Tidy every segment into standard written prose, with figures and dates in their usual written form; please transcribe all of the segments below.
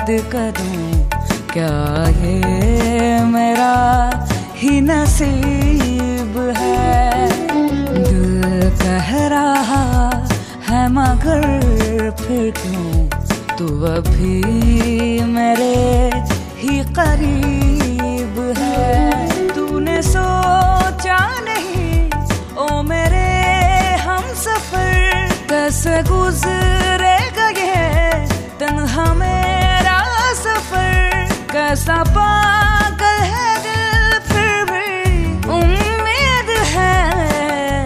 याद करूं, क्या ये मेरा ही नसीब है। दिल कह रहा है मगर फिर क्यों तू अभी मेरे ही करीब है। तूने सोचा नहीं ओ मेरे हमसफर, कैसे गुजरेगा ये तन्हा मेरा सफर। कैसा पागल है दिल फिर भी उम्मीद है।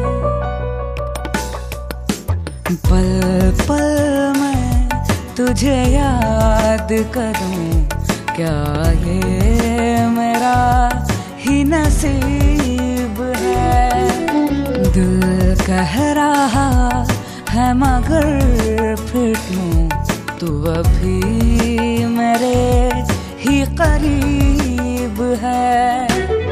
पल पल मैं तुझे याद करूं, क्या ये मेरा ही नसीब है। दिल कह रहा है मगर फिर क्यों तू अभी मेरे ही करीब है।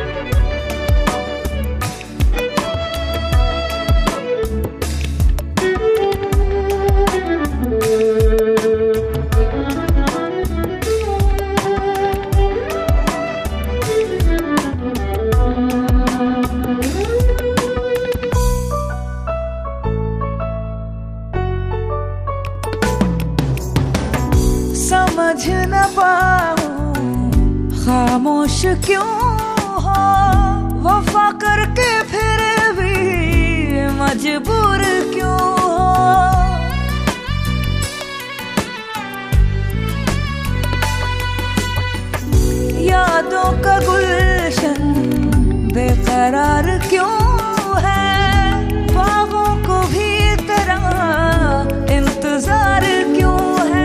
समझ न पाऊं खामोश क्यों हो, वफा करके फिर भी मजबूर क्यों हो। यादों का गुलशन बेकरार क्यों है, ख्वाबों को भी तेरा इंतजार क्यों है।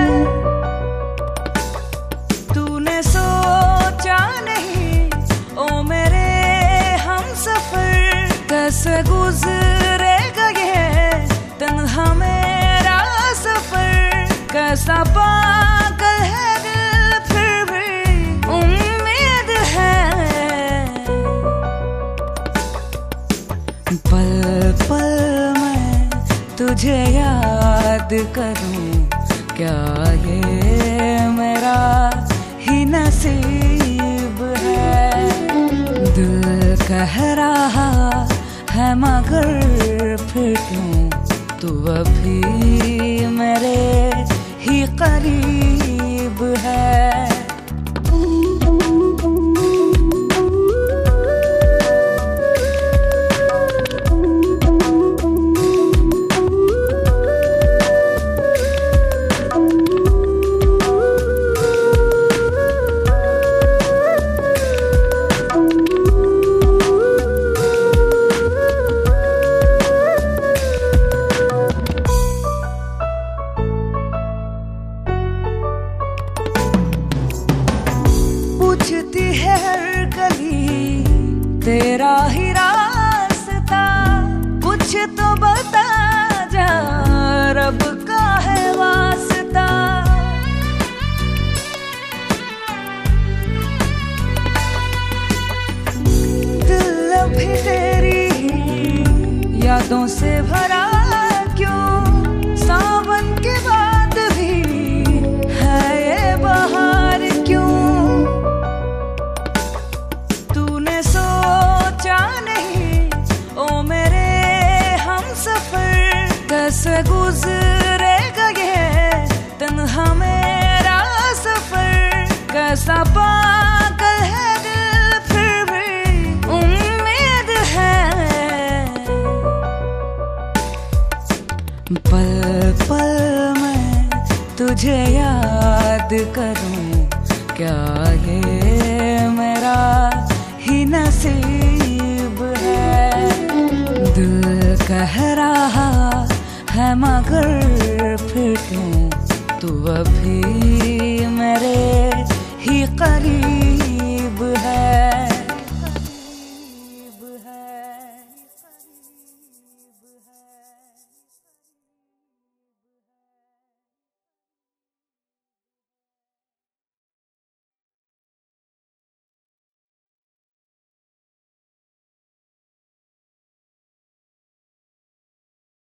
तूने सोचा नहीं ओ मेरे हमसफर, कैसे गुजरेगा ये तन्हा मेरा सफर। कैसा पागल है दिल फिर भी उम्मीद है। पल पल मैं तुझे याद करूं, क्या ये मेरा ही नसीब है। दिल कह रहा है मगर फिर क्यों तू अभी मेरे ही करीब है। पूछती है हर गली तेरा ही रास्ता, कुछ तो बता जा रब का है वास्ता। दिल अभी तेरी यादों से भरा क्यों, सावन के बाद भी है ये बहार क्यों। तूने सोचा नहीं ओ मेरे हमसफर, कैसे गुजरेगा ये तन्हा मेरा सफर। कैसा पागल है दिल फिर भी उम्मीद है। पल पल मैं तुझे याद करूं, क्या ये मेरा ही नसीब है। दिल कह रहा है मगर फिर क्यों तू अभी मेरे ही करीब